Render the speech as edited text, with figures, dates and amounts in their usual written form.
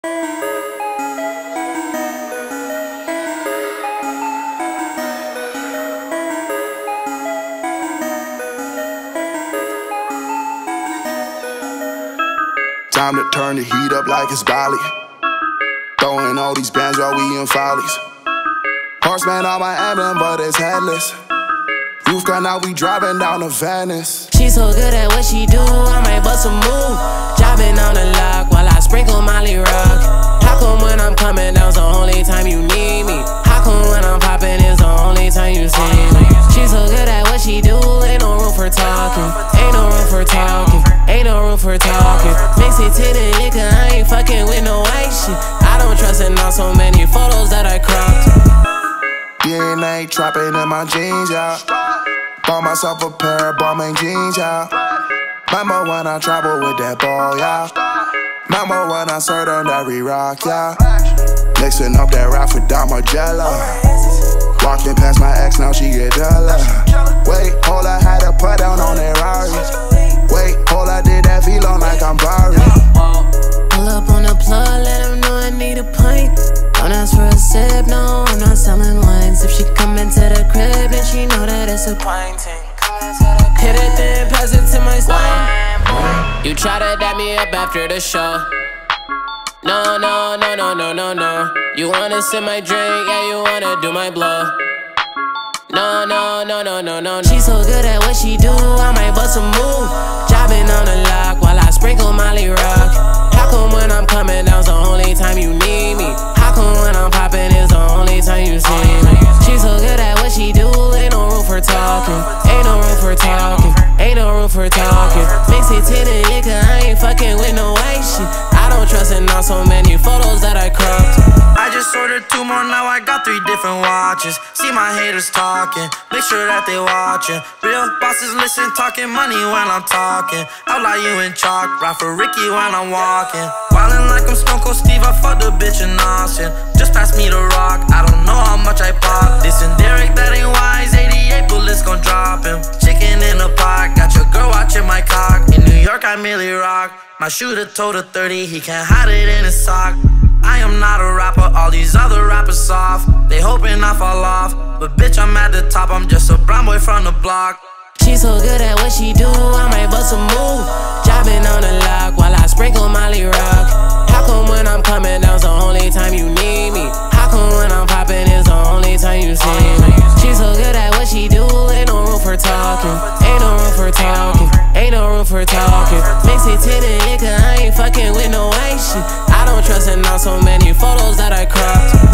Time to turn the heat up like it's Bali. Throwing all these bands while we in follies. Horseman on my emblem, but it's headless. Youth gun out, we driving down to Venice. She so good at what she do, I might bust a move. Driving on the lock while I sprinkle Molly Rock. How come when I'm coming down's the only time you need me? How come when I'm popping is the only time you see me? She so good at what she do, ain't no room for talking. Ain't no room for talking. Ain't no room for talking. Mix it to the liquor, I ain't fucking with no white shit. I don't trust in all so many photos that I cropped. DNA trapping in my jeans, yeah. Bought myself a pair of Balmain jeans, yeah. Remember when I traveled with that ball, yeah. Remember when I served on every rock, yeah. Mixing up that rap with Dom Margiela. Walking past my ex, now she get jealous. Wait, hold, I had to put down on that Rari. Wait, hold, I did that V-Long like I'm Barry. Pull up on the plug, let him know I need a pint. Don't ask for a sip, no, I'm not selling wines. If she come into the crib, then she know that it's a pint. Hit it, then pass it to my spine. You try to dap me up after the show. No, no, no, no, no, no, no. You wanna sip my drink, yeah, you wanna do my blow. No, no, no, no, no, no. She so good at what she do, I might bust a move. Driving on the lock while I sprinkle Molly Rock. How come when I'm coming down's the only time you need me? How come when I'm popping is the only time you see me? She so good at what she do, ain't no room for talking. Ain't no room for talking. Ain't no room for talking. Mix it to the liquor, I ain't fucking with no white shit. I don't trust in all so many photos that I cropped. I just ordered 2 more, now I got 3 different watches. See my haters talking, make sure that they watching. Real bosses listen, talking money when I'm talking. I'll lie you in chalk, ride for Ricky when I'm walking. Wildin' like I'm Stone Cold Steve, I fucked a bitch in Austin. Just pass me the rock, I don't know how much I pop. This and Derek, that ain't wise, 88 bullets gon' drop him. Chicken in a pot, got your girl watching my cock. In New York, I merely rock. My shooter told a 30, he can't hide it in his sock. I am not a rapper, all these other rappers soft. They hoping I fall off, but bitch, I'm at the top, I'm just a brown boy from the block. She so good at what she do, I might bust a move. Driving on the lock while I sprinkle Molly Rock. How come when I'm coming down's the only time you need me? How come when I'm popping is the only time you see me? She so good at what she do, ain't no room for talking. Ain't no room for talking. Ain't no room for talking. Mix it to the liquor, I ain't fucking with no white shit. I don't trust in all so many photos that I cropped.